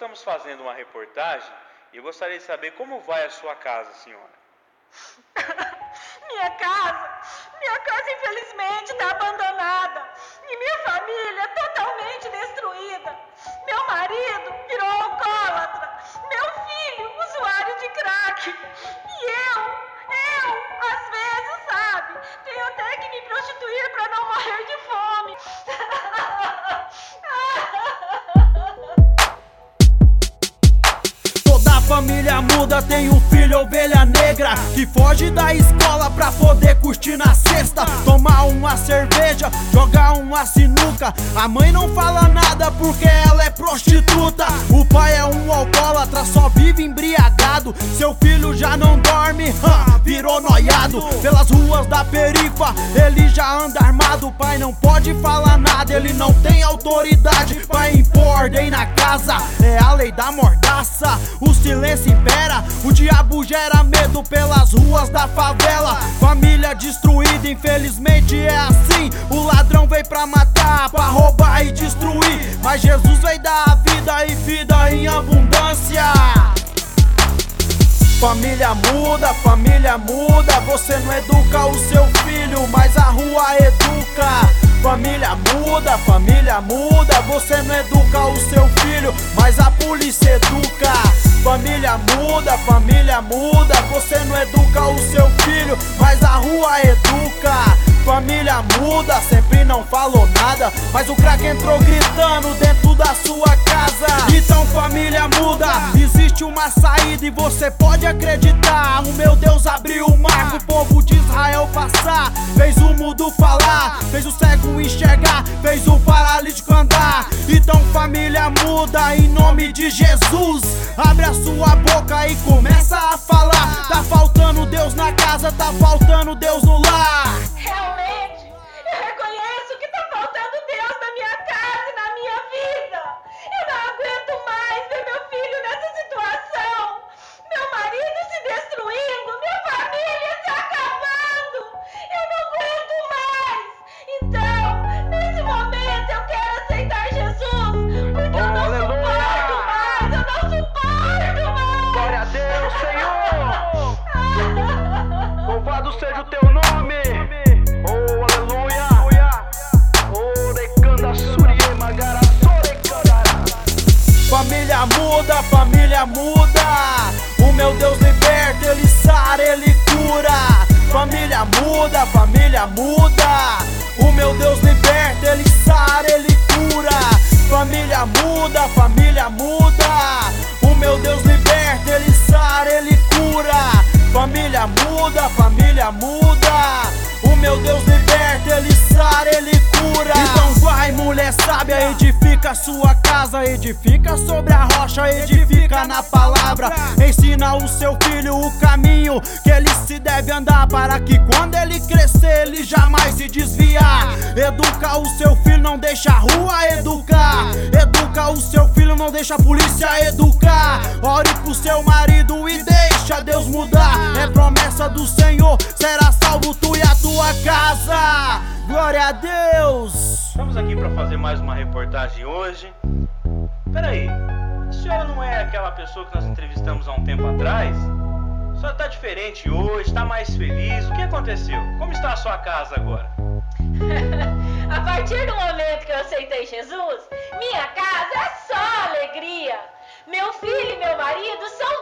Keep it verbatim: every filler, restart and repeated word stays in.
estamos fazendo uma reportagem e eu gostaria de saber como vai a sua casa, senhora. Minha casa, minha casa infelizmente está abandonada e minha família totalmente destruída. Meu marido virou alcoólatra, meu filho usuário de crack e eu, eu, às vezes, sabe, tenho até que me prostituir para não morrer de fome. Toda a família muda, tem um filho ovelha negra que foge da escola pra poder curtir na sexta, tomar uma cerveja, jogar uma sinuca. A mãe não fala nada porque ela é prostituta. O pai é um alcoólatra, só vive embriagado. Seu filho já não dorme, hum, virou noiado. Pelas ruas da perifa ele já anda armado. O pai não pode falar nada, ele não tem autoridade pra impor ordem na casa. É a lei da mordaça, o silêncio impera. O diabo gera medo pelas ruas da favela. Família destruída, infelizmente é assim. O ladrão veio pra matar, pra roubar e destruir, mas Jesus veio dar vida e vida em abundância. Família muda, família muda. Você não educa o seu filho, mas a rua educa. Família muda, família muda. Você não educa o seu filho, mas a polícia educa. Família muda, família muda. Você não educa o seu filho, mas a rua educa. Família muda, sempre não falou nada, mas o crack entrou gritando dentro da sua casa. Então família muda, existe uma saída e você pode acreditar. O meu Deus abriu o mar pro povo de Israel passar. Fez o mudo falar, fez o cego enxergar, fez o paralítico andar. Então família muda, em nome de Jesus. Abre a sua boca e começa a falar. Tá faltando Deus na casa, tá faltando Deus no lar. Realmente, eu reconheço que tá faltando Deus na minha casa e na minha vida. Eu não aguento mais ver meu filho nessa situação. Meu marido se destruindo, minha família se acabando. Eu não aguento mais. Então, nesse momento eu quero aceitar Jesus, porque eu não suporto mais, eu não suporto mais. Glória a Deus, Senhor. Louvado seja o teu nome. Oh, aleluia. Oh, recanda surie magara sore candara. Família muda, família muda. O meu Deus liberta, ele sara, ele cura. Família muda, família muda. O meu Deus liberta, ele sara, ele cura. Família muda, família muda. O meu Deus liberta, ele sara, ele cura. Família muda, família muda. O meu Deus liberta, ele sara, ele cura. Então vai, mulher sábia, edifica a sua casa. Edifica sobre a rocha, edifica na palavra. Ensina o seu filho o caminho que ele se deve andar, para que quando ele crescer, ele jamais se desviar. Educa o seu filho, não deixa a rua educar. Educa o seu filho, não deixa a polícia educar. Ore pro seu marido e deixa Deus mudar. É promessa do Senhor, será salvo tu e a tua casa. Glória a Deus. Estamos aqui para fazer mais uma reportagem hoje. Peraí, a senhora não é aquela pessoa que nós entrevistamos há um tempo atrás? A senhora está diferente hoje, está mais feliz. O que aconteceu? Como está a sua casa agora? A partir do momento que eu aceitei Jesus, minha casa é só alegria. Meu filho e meu marido são